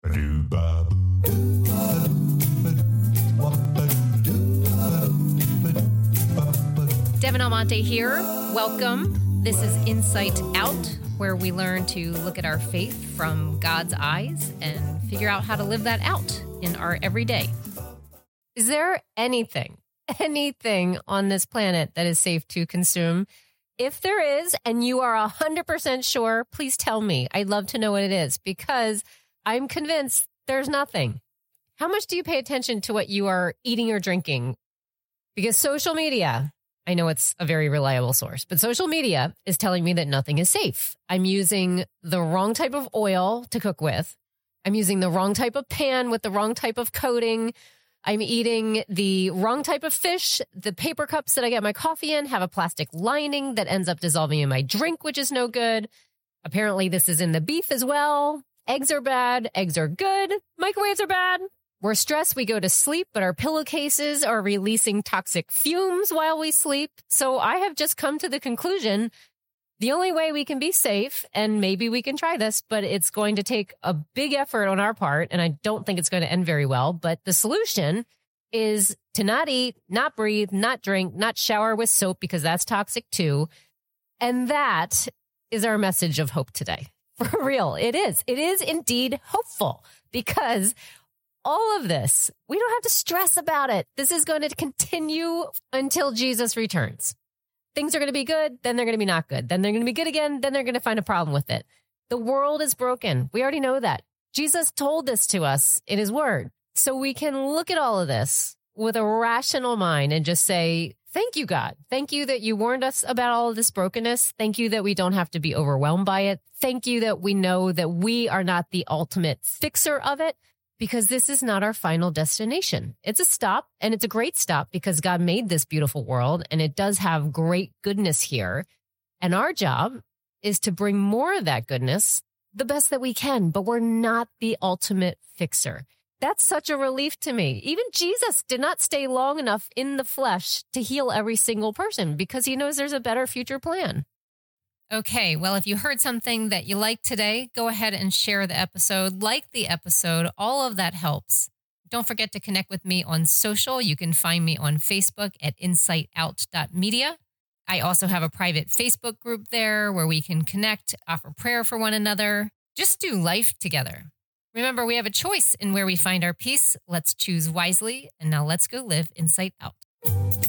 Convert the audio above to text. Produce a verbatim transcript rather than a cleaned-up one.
Devin Almonte here. Welcome. This is Insight Out, where we learn to look at our faith from God's eyes and figure out how to live that out in our everyday. Is there anything, anything on this planet that is safe to consume? If there is, and you are one hundred percent sure, please tell me. I'd love to know what it is, because I'm convinced there's nothing. How much do you pay attention to what you are eating or drinking? Because social media, I know it's a very reliable source, but social media is telling me that nothing is safe. I'm using the wrong type of oil to cook with. I'm using the wrong type of pan with the wrong type of coating. I'm eating the wrong type of fish. The paper cups that I get my coffee in have a plastic lining that ends up dissolving in my drink, which is no good. Apparently, this is in the beef as well. Eggs are bad. Eggs are good. Microwaves are bad. We're stressed. We go to sleep, but our pillowcases are releasing toxic fumes while we sleep. So I have just come to the conclusion the only way we can be safe, and maybe we can try this, but it's going to take a big effort on our part, and I don't think it's going to end very well. But the solution is to not eat, not breathe, not drink, not shower with soap, because that's toxic too. And that is our message of hope today. For real, it is. It is indeed hopeful, because all of this, we don't have to stress about it. This is going to continue until Jesus returns. Things are going to be good, then they're going to be not good. Then they're going to be good again, then they're going to find a problem with it. The world is broken. We already know that. Jesus told this to us in his word. So we can look at all of this with a rational mind and just say, thank you, God. Thank you that you warned us about all of this brokenness. Thank you that we don't have to be overwhelmed by it. Thank you that we know that we are not the ultimate fixer of it, because this is not our final destination. It's a stop, and it's a great stop because God made this beautiful world, and it does have great goodness here. And our job is to bring more of that goodness the best that we can, but we're not the ultimate fixer. That's such a relief to me. Even Jesus did not stay long enough in the flesh to heal every single person, because he knows there's a better future plan. Okay, well, if you heard something that you liked today, go ahead and share the episode, like the episode. All of that helps. Don't forget to connect with me on social. You can find me on Facebook at insight out dot media. I also have a private Facebook group there where we can connect, offer prayer for one another, just do life together. Remember, we have a choice in where we find our peace. Let's choose wisely. And now let's go live Insight Out.